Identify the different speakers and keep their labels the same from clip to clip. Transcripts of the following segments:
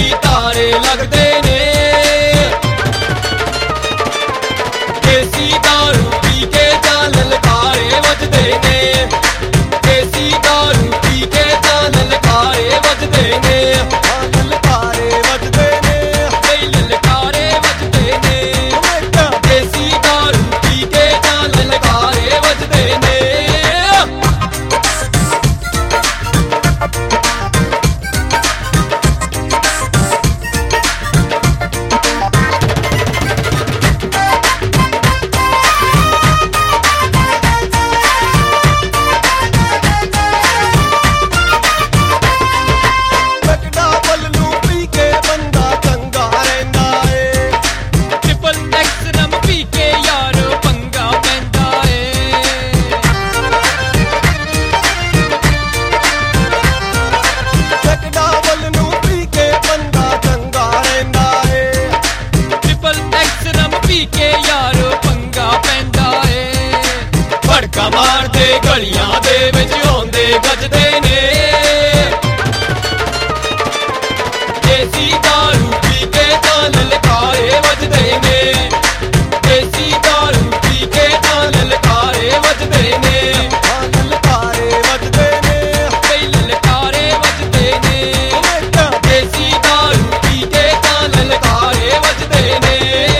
Speaker 1: ਤਾਰੇ ਲੱਗਦੇ ਨੇ। ਦੇਸੀ ਦਾਰੂ ਪੀ ਕੇ ਜਾਂ ਲਲਕਾਰੇ ਵੱਜਦੇ ਨੇ। ਦੇਸੀ ਦਾਰੂ ਪੀ ਕੇ ਜਾਂ ਲਲਕਾਰੇ ਵੱਜਦੇ ਨੇ। ਲਲਕਾਰੇ ਵੱਜਦੇ ਨੇ, ਬਈ ਲਲਕਾਰੇ ਵੱਜਦੇ ਨੇ। ਦੇਸੀ ਦਾਰੂ ਪੀ ਕੇ ਜਾਂ ਲਲਕਾਰੇ ਵੱਜਦੇ ਨੇ। ਮਾਰਦੇ ਗਲੀਆਂ ਦੇ ਵਿੱਚ ਆਉਂਦੇ ਗੱਜਦੇ ਨੇ। ਦੇਸੀ ਦਾਰੂ ਪੀ ਕੇ ਤਾਂ ਲਲਕਾਰੇ ਵੱਜਦੇ ਨੇ। ਦੇਸੀ ਦਾਰੂ ਪੀ ਕੇ ਤਾਂ ਲਲਕਾਰੇ ਵੱਜਦੇ ਨੇ। ਲਲਕਾਰੇ ਵੱਜਦੇ ਨੇ, ਬਈ ਲਲਕਾਰੇ ਵੱਜਦੇ ਨੇ। ਦੇਸੀ ਦਾਰੂ ਪੀ ਕੇ ਤਾਂ ਲਲਕਾਰੇ ਵੱਜਦੇ ਨੇ।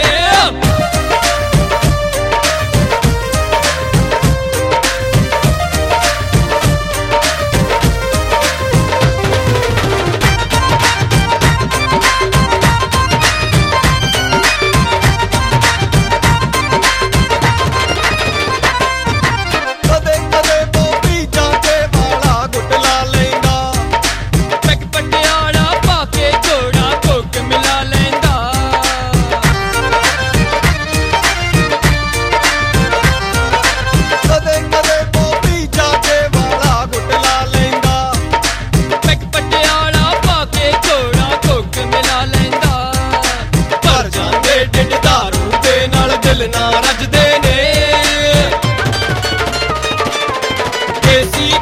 Speaker 1: ਦਿਲ ਨਾ ਰੱਜਦੇ ਨੇ। ਦੇਸੀ